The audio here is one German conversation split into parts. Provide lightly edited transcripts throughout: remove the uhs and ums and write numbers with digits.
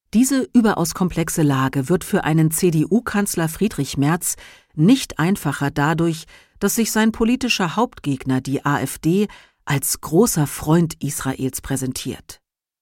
Diese überaus komplexe Lage wird für einen CDU-Kanzler Friedrich Merz nicht einfacher dadurch, dass sich sein politischer Hauptgegner, die AfD, als großer Freund Israels präsentiert.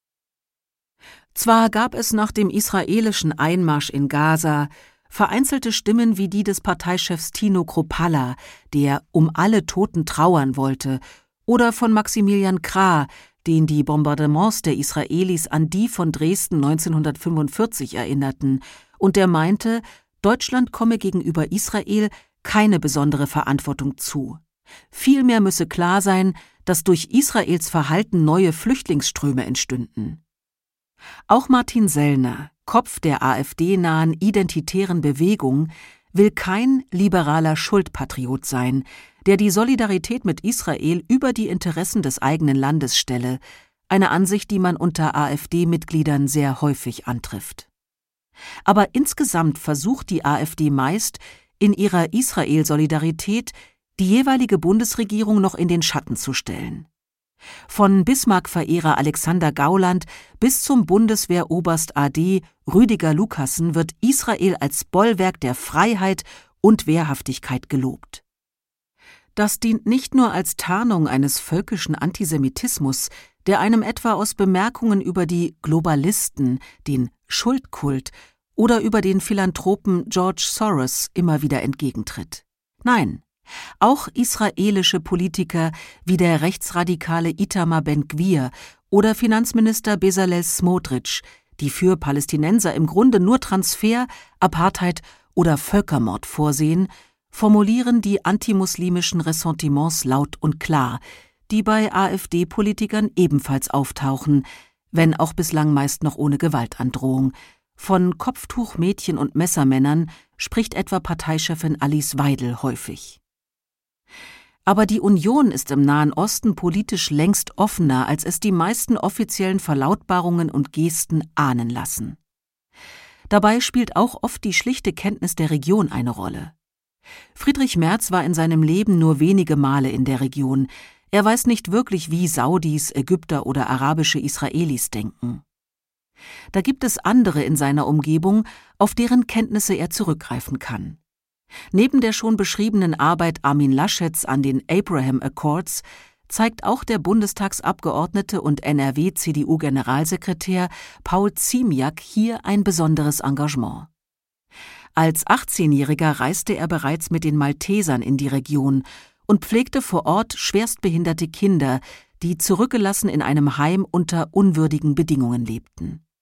Zwar gab es nach dem israelischen Einmarsch in Gaza vereinzelte Stimmen wie die des Parteichefs Tino Kruppalla, der um alle Toten trauern wollte, oder von Maximilian Krah, den die Bombardements der Israelis an die von Dresden 1945 erinnerten, und der meinte, Deutschland komme gegenüber Israel keine besondere Verantwortung zu. Vielmehr müsse klar sein, dass durch Israels Verhalten neue Flüchtlingsströme entstünden. Auch Martin Sellner, Kopf der AfD-nahen Identitären Bewegung, will kein liberaler Schuldpatriot sein, der die Solidarität mit Israel über die Interessen des eigenen Landes stelle, eine Ansicht, die man unter AfD-Mitgliedern sehr häufig antrifft. Aber insgesamt versucht die AfD meist, in ihrer Israel-Solidarität die jeweilige Bundesregierung noch in den Schatten zu stellen. Von Bismarck-Verehrer Alexander Gauland bis zum Bundeswehroberst AD Rüdiger Lukassen wird Israel als Bollwerk der Freiheit und Wehrhaftigkeit gelobt. Das dient nicht nur als Tarnung eines völkischen Antisemitismus, der einem etwa aus Bemerkungen über die Globalisten, den Schuldkult oder über den Philanthropen George Soros immer wieder entgegentritt. Nein, auch israelische Politiker wie der rechtsradikale Itamar Ben-Gvir oder Finanzminister Bezalel Smotrich, die für Palästinenser im Grunde nur Transfer, Apartheid oder Völkermord vorsehen, formulieren die antimuslimischen Ressentiments laut und klar, die bei AfD-Politikern ebenfalls auftauchen, wenn auch bislang meist noch ohne Gewaltandrohung. Von Kopftuchmädchen und Messermännern spricht etwa Parteichefin Alice Weidel häufig. Aber die Union ist im Nahen Osten politisch längst offener, als es die meisten offiziellen Verlautbarungen und Gesten ahnen lassen. Dabei spielt auch oft die schlichte Kenntnis der Region eine Rolle. Friedrich Merz war in seinem Leben nur wenige Male in der Region. Er weiß nicht wirklich, wie Saudis, Ägypter oder arabische Israelis denken. Da gibt es andere in seiner Umgebung, auf deren Kenntnisse er zurückgreifen kann. Neben der schon beschriebenen Arbeit Armin Laschets an den Abraham Accords zeigt auch der Bundestagsabgeordnete und NRW-CDU-Generalsekretär Paul Ziemiak hier ein besonderes Engagement. Als 18-Jähriger reiste er bereits mit den Maltesern in die Region und pflegte vor Ort schwerstbehinderte Kinder, die zurückgelassen in einem Heim unter unwürdigen Bedingungen lebten.